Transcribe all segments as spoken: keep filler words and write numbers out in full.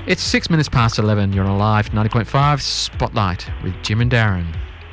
It's six minutes past eleven. You're on a live ninety point five Spotlight with Jim and Darren.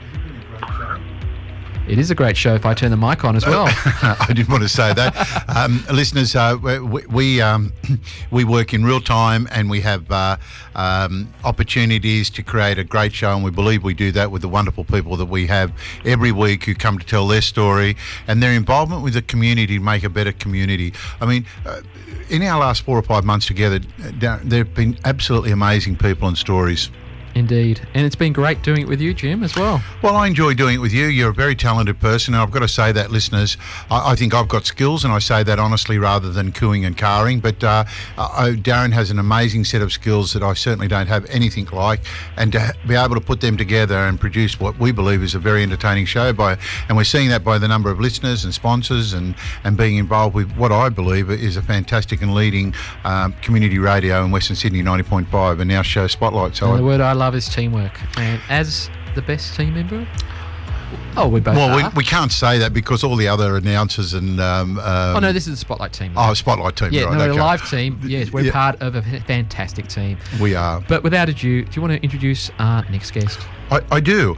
It is a great show if I turn the mic on as well. I didn't want to say that. Um, listeners, uh, we we, um, we work in real time, and we have uh, um, opportunities to create a great show, and we believe we do that with the wonderful people that we have every week who come to tell their story and their involvement with the community to make a better community. I mean, uh, in our last four or five months together, there have been absolutely amazing people and stories. Indeed. And it's been great doing it with you, Jim, as well. Well, I enjoy doing it with you. You're a very talented person, and I've got to say that, listeners, I, I think I've got skills, and I say that honestly rather than cooing and carring, but uh, uh, Darren has an amazing set of skills that I certainly don't have anything like, and to be able to put them together and produce what we believe is a very entertaining show, by, and we're seeing that by the number of listeners and sponsors, and, and being involved with what I believe is a fantastic and leading um, community radio in Western Sydney, ninety point five, and our show Spotlight. So and the I, word I love is teamwork, and as the best team member, oh, we both well, are. we, we can't say that because all the other announcers and um, um, oh no, this is the Spotlight team. Oh, Spotlight team. Yeah, right, no, okay. a live team. Yes, we're Yeah. part of a fantastic team. We are. But without ado, do you want to introduce our next guest? I, I do.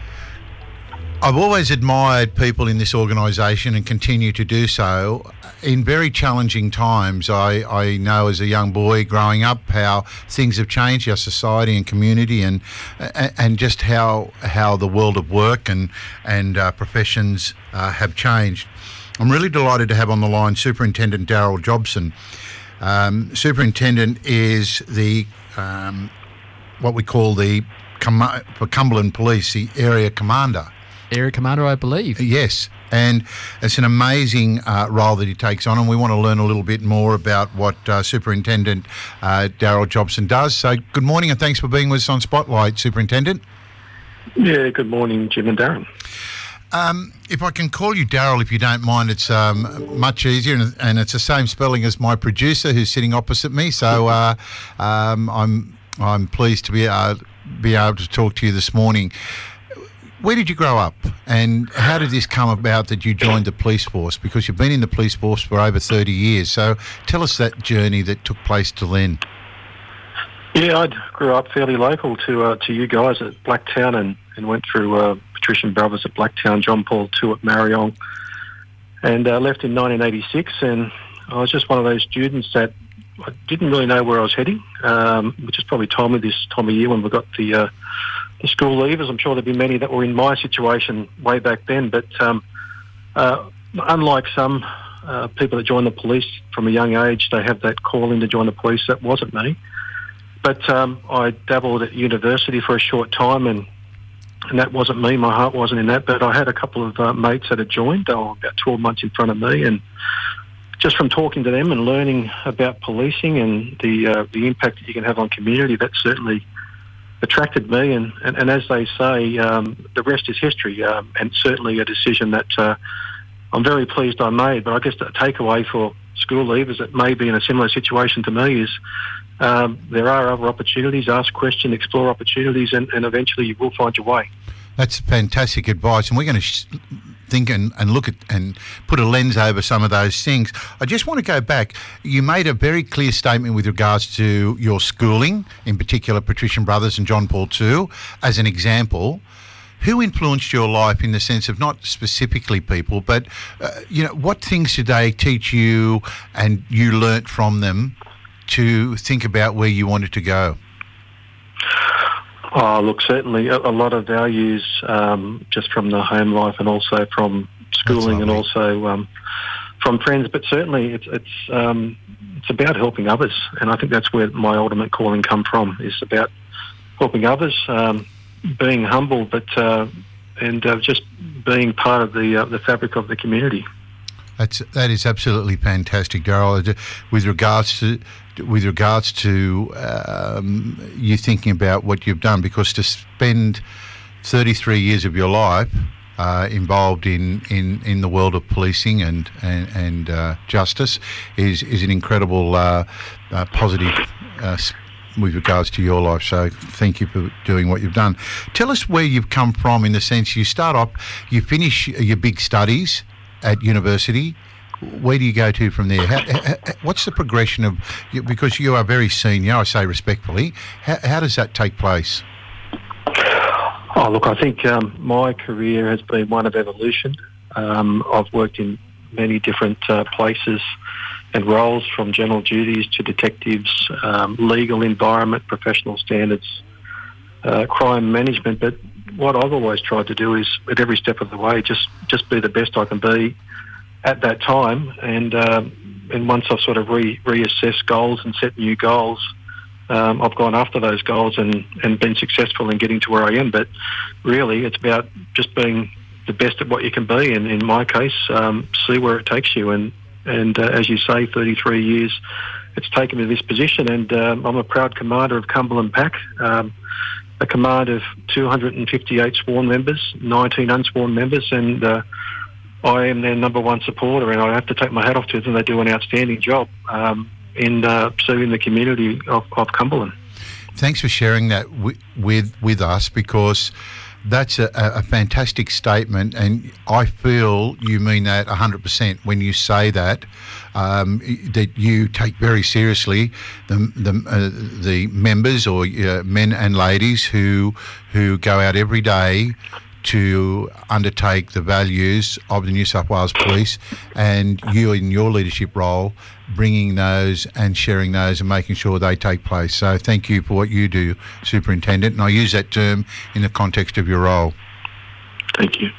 I've always admired people in this organisation and continue to do so. In very challenging times, I, I know as a young boy growing up how things have changed, our society and community, and and just how how the world of work and, and uh, professions uh, have changed. I'm really delighted to have on the line Superintendent Daryl Jobson. Um, Superintendent is the um, what we call the Com- for Cumberland Police, the area commander. Area Commander, I believe. Yes, and it's an amazing uh, role that he takes on, and we want to learn a little bit more about what uh, Superintendent uh, Daryl Jobson does. So good morning, and thanks for being with us on Spotlight, Superintendent. Yeah, good morning, Jim and Darren. Um, if I can call you Daryl, if you don't mind, it's um, much easier, and, and it's the same spelling as my producer who's sitting opposite me, so uh, um, I'm I'm pleased to be, uh, be able to talk to you this morning. Where did you grow up, and how did this come about that you joined the police force? Because you've been in the police force for over thirty years, so tell us that journey that took place till then. Yeah, I grew up fairly local to uh, to you guys at Blacktown, and, and went through uh, Patrician Brothers at Blacktown, John Paul the Second at Mariong, and uh, left in nineteen eighty-six, and I was just one of those students that I didn't really know where I was heading, um, which is probably timely this time of year when we got the... Uh, The school leavers. I'm sure there'd be many that were in my situation way back then, but um, uh, unlike some uh, people that join the police from a young age, they have that calling to join the police. That wasn't me. But um, I dabbled at university for a short time, and and that wasn't me. My heart wasn't in that, but I had a couple of uh, mates that had joined. They were about twelve months in front of me, and just from talking to them and learning about policing and the uh, the impact that you can have on community, that certainly attracted me, and, and, and as they say, um, the rest is history, um, and certainly a decision that uh, I'm very pleased I made. But I guess the takeaway for school leavers that may be in a similar situation to me is um, there are other opportunities. Ask questions, explore opportunities, and, and eventually you will find your way. That's fantastic advice, and we're going to sh- think and, and look at and put a lens over some of those things. I just want to go back. You made a very clear statement with regards to your schooling, in particular Patrician Brothers and John Paul the Second, as an example. Who influenced your life in the sense of not specifically people, but uh, you know, what things did they teach you and you learnt from them to think about where you wanted to go? Oh, look, certainly a, a lot of values um, just from the home life, and also from schooling, and also um, from friends. But certainly it's it's um, it's about helping others, and I think that's where my ultimate calling come from, is about helping others, um, being humble, but uh, and uh, just being part of the uh, the fabric of the community. That's that is absolutely fantastic, Daryl. With regards to with regards to um, you thinking about what you've done, because to spend thirty-three years of your life uh, involved in, in, in the world of policing and and, and uh, justice is is an incredible uh, uh, positive uh, with regards to your life. So thank you for doing what you've done. Tell us where you've come from, in the sense you start off, you finish your big studies at university, where do you go to from there? How, how, what's the progression of, because you are very senior, I say respectfully, how, how does that take place? Oh, look, I think um, my career has been one of evolution. Um, I've worked in many different uh, places and roles, from general duties to detectives, um, legal environment, professional standards, uh, crime management. But what I've always tried to do is, at every step of the way, just, just be the best I can be at that time. And um, and once I've sort of re- reassessed goals and set new goals, um, I've gone after those goals and, and been successful in getting to where I am. But really, it's about just being the best at what you can be, and in my case, um, see where it takes you. And and uh, as you say, thirty-three years it's taken me to this position, and um, I'm a proud commander of Cumberland Pack, um, a command of two hundred fifty-eight sworn members, nineteen unsworn members, and uh, I am their number one supporter, and I have to take my hat off to them. They do an outstanding job um, in uh, serving the community of, of Cumberland. Thanks for sharing that w- with with us, because that's a, a fantastic statement, and I feel you mean that one hundred percent when you say that, um, that you take very seriously the the, uh, the members or uh, men and ladies who who go out every day to undertake the values of the New South Wales Police, and you in your leadership role bringing those and sharing those and making sure they take place. So thank you for what you do, Superintendent, and I use that term in the context of your role. Thank you.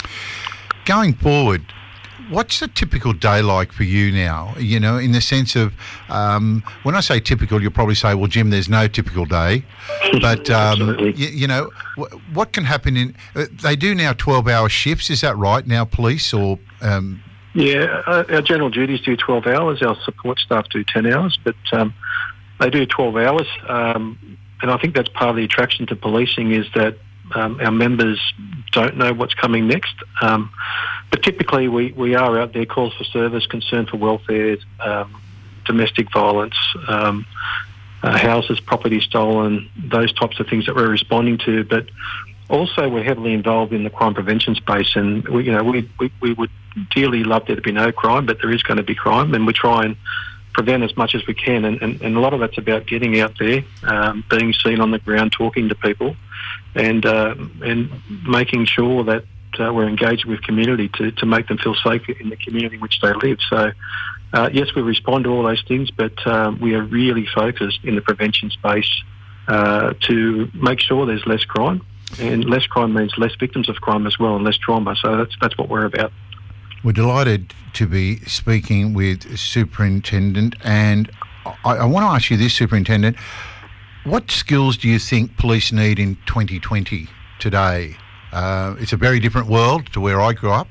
Going forward, what's a typical day like for you now? You know, in the sense of, um, when I say typical, you'll probably say, well, Jim, there's no typical day. But, um, you, you know, w- what can happen in... Uh, they do now twelve-hour shifts, is that right now, police, or... Um, yeah, uh, our general duties do twelve hours. Our support staff do ten hours, but um, they do twelve hours. Um, and I think that's part of the attraction to policing, is that um, our members don't know what's coming next. Um, but typically we, we are out there, calls for service, concern for welfare, um, domestic violence, um, uh, houses, property stolen, those types of things that we're responding to. But also we're heavily involved in the crime prevention space, and we, you know, we, we, we would dearly love there to be no crime, but there is going to be crime, and we try and prevent as much as we can. And, and, and a lot of that's about getting out there, um, being seen on the ground, talking to people, and uh, and making sure that uh, we're engaged with community to, to make them feel safe in the community in which they live. So, uh, yes, we respond to all those things, but um, we are really focused in the prevention space uh, to make sure there's less crime. And less crime means less victims of crime as well, and less trauma. So that's that's what we're about. We're delighted to be speaking with Superintendent, and I, I want to ask you this, Superintendent. What skills do you think police need in twenty twenty today? Uh, it's a very different world to where I grew up.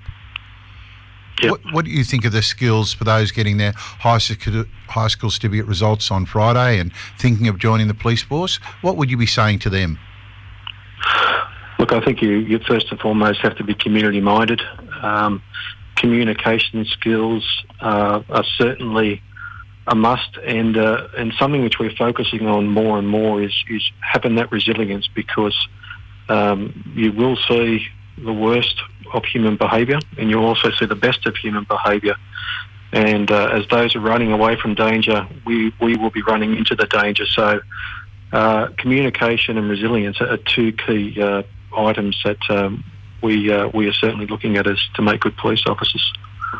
Yep. What, what do you think of the skills for those getting their high school, high school certificate results on Friday and thinking of joining the police force? What would you be saying to them? Look, I think you, you first and foremost have to be community-minded. Um, communication skills uh, are certainly a must, and uh, and something which we're focusing on more and more is, is having that resilience, because um, you will see the worst of human behaviour, and you'll also see the best of human behaviour. And uh, as those are running away from danger, we, we will be running into the danger. So uh, communication and resilience are two key uh, items that um, we uh, we are certainly looking at as to make good police officers.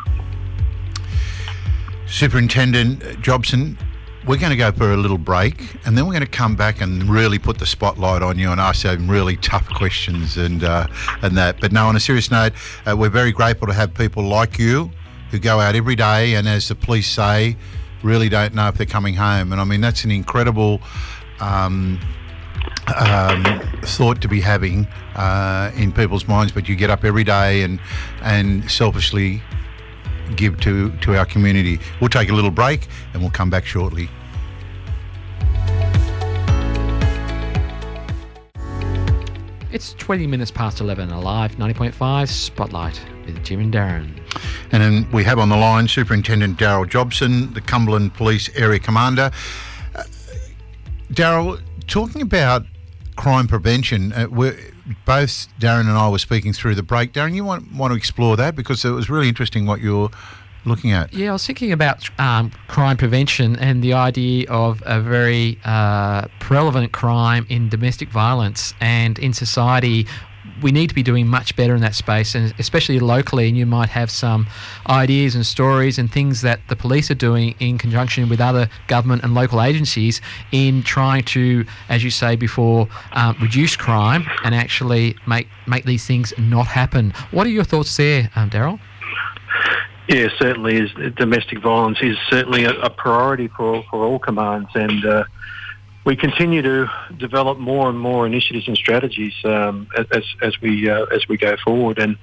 Superintendent Jobson, we're going to go for a little break, and then we're going to come back and really put the spotlight on you and ask some really tough questions and uh, and that. But no, on a serious note, uh, we're very grateful to have people like you who go out every day and, as the police say, really don't know if they're coming home. And I mean, that's an incredible um, um, thought to be having uh, in people's minds. But you get up every day and and selfishly give to, to our community. We'll take a little break and we'll come back shortly. It's twenty minutes past eleven, a live ninety point five Spotlight with Jim and Darren. And then we have on the line Superintendent Daryl Jobson, the Cumberland Police Area Commander. Uh, Daryl, talking about crime prevention, uh, we're, both Darren and I were speaking through the break. Darren, you want want to explore that, because it was really interesting what you're looking at? Yeah, I was thinking about um, crime prevention and the idea of a very uh, prevalent crime in domestic violence, and in society we need to be doing much better in that space, and especially locally. And you might have some ideas and stories and things that the police are doing in conjunction with other government and local agencies in trying to, as you say before, um, reduce crime and actually make make these things not happen. What are your thoughts there, um, Daryl? Yeah, certainly is. Domestic violence is certainly a, a priority for, for all commands, and uh, we continue to develop more and more initiatives and strategies um, as as we uh, as we go forward, and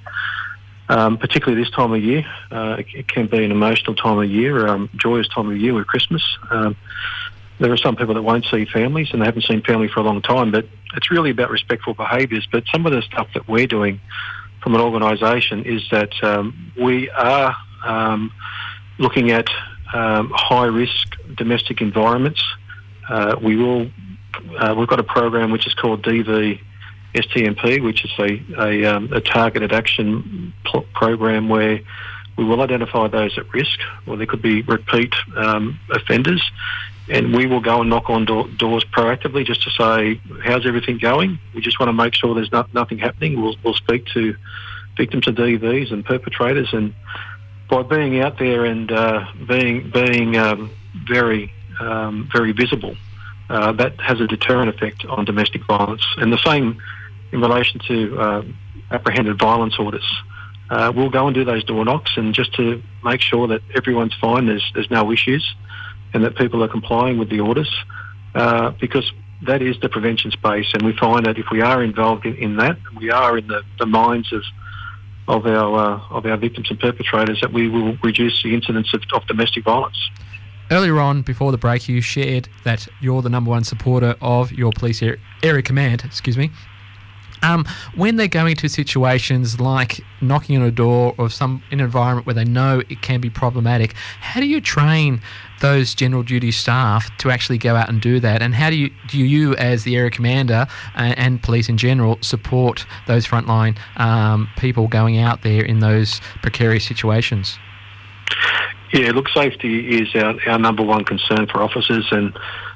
um, particularly this time of year, uh, it, it can be an emotional time of year, um, joyous time of year with Christmas. Um, there are some people that won't see families, and they haven't seen family for a long time, but it's really about respectful behaviours. But some of the stuff that we're doing from an organisation is that um, we are um, looking at um, high-risk domestic environments. Uh, we will. Uh, we've got a program which is called D V S T M P, which is a a, um, a targeted action pl- program where we will identify those at risk, or there could be repeat um, offenders, and we will go and knock on do- doors proactively just to say, how's everything going? We just want to make sure there's not, nothing happening. We'll, we'll speak to victims of D Vs and perpetrators, and by being out there and uh, being being um, very Um, very visible, uh, that has a deterrent effect on domestic violence. And the same in relation to uh, apprehended violence orders. Uh, we'll go and do those door knocks, and just to make sure that everyone's fine, there's there's no issues, and that people are complying with the orders, uh, because that is the prevention space. And we find that if we are involved in, in that, we are in the, the minds of of our uh, of our victims and perpetrators, that we will reduce the incidence of, of domestic violence. Earlier on, before the break, you shared that you're the number one supporter of your police area, area command, excuse me. Um, when they're going to situations like knocking on a door or some in an environment where they know it can be problematic, how do you train those general duty staff to actually go out and do that? And how do you, do you as the area commander and, and police in general, support those frontline um, people going out there in those precarious situations? Yeah, look, safety is our, our number one concern for officers, and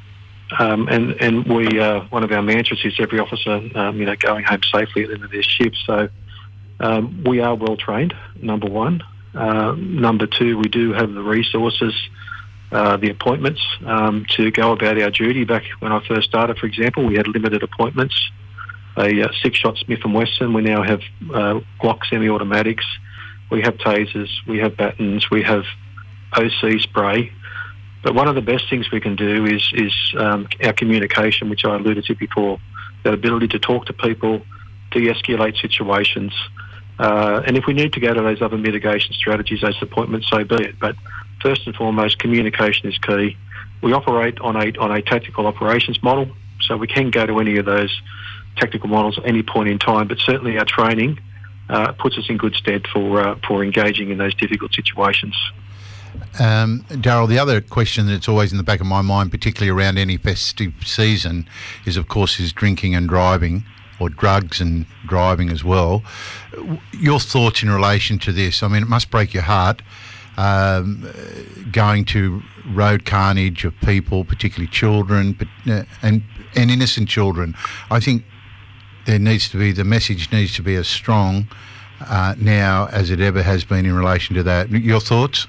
um, and and we uh, one of our mantras is every officer, um, you know, going home safely at the end of their shift. So um, we are well trained. Number one. Uh, number two, we do have the resources, uh, the appointments um, to go about our duty. Back when I first started, for example, we had limited appointments. A uh, six-shot Smith and Wesson. We now have uh, Glock semi-automatics. We have tasers. We have batons. We have O C spray. But one of the best things we can do is is um, our communication, which I alluded to before, that ability to talk to people, de-escalate situations, uh, and if we need to go to those other mitigation strategies, those appointments, so be it. But first and foremost, communication is key. We operate on a on a tactical operations model, so we can go to any of those tactical models at any point in time, but certainly our training uh, puts us in good stead for uh, for engaging in those difficult situations. Um, Daryl, the other question that's always in the back of my mind, particularly around any festive season, is of course is drinking and driving, or drugs and driving as well. Your thoughts in relation to this? I mean, it must break your heart um, going to road carnage of people, particularly children, but, uh, and and innocent children. I think there needs to be, the message needs to be as strong uh, now as it ever has been in relation to that. Your thoughts?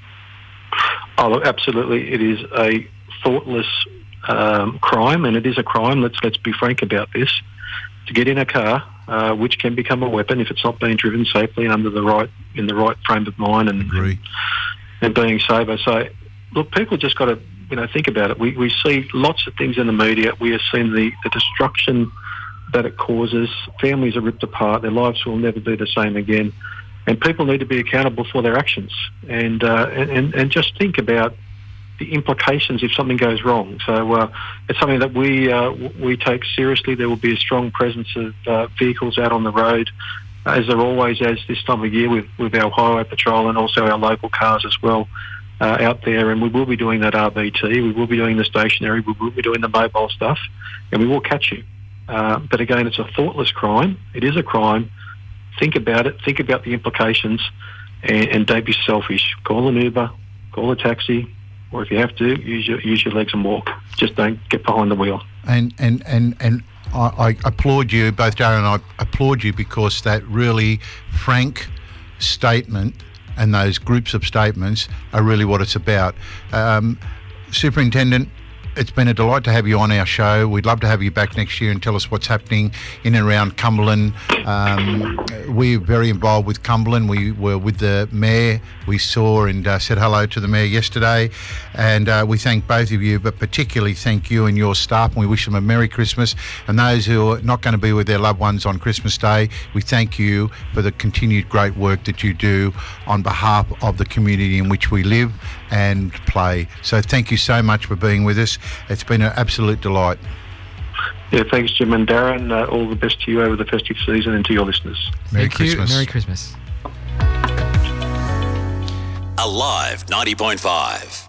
Oh, look, absolutely. It is a thoughtless um, crime, and it is a crime. Let's let's be frank about this. To get in a car, uh, which can become a weapon if it's not being driven safely and under the right in the right frame of mind, and Agree. and being sober. So, look, people just got to you know think about it. We we see lots of things in the media. We have seen the, the destruction that it causes. Families are ripped apart. Their lives will never be the same again. And people need to be accountable for their actions, and uh, and and just think about the implications if something goes wrong. So uh, it's something that we uh, we take seriously. There will be a strong presence of uh, vehicles out on the road, as there always is this time of year with, with our highway patrol and also our local cars as well uh, out there. And we will be doing that R B T. We will be doing the stationary. We will be doing the mobile stuff, and we will catch you. Uh, but again, it's a thoughtless crime. It is a crime. Think about it. Think about the implications. and, and don't be selfish. Call an Uber, call a taxi, or if you have to, use your use your legs and walk. Just don't get behind the wheel. And and and and I, I applaud you, both Darren and I applaud you, because that really frank statement and those groups of statements are really what it's about. Um, Superintendent, it's been a delight to have you on our show. We'd love to have you back next year and tell us what's happening in and around Cumberland. Um, we're very involved with Cumberland. We were with the Mayor. We saw and uh, said hello to the Mayor yesterday. And uh, we thank both of you, but particularly thank you and your staff. And we wish them a Merry Christmas. And those who are not going to be with their loved ones on Christmas Day, we thank you for the continued great work that you do on behalf of the community in which we live and play. So thank you so much for being with us. It's been an absolute delight. Yeah, thanks, Jim and Darren. Uh, all the best to you over the festive season and to your listeners. Merry Thank Christmas. you. Merry Christmas. Alive ninety point five.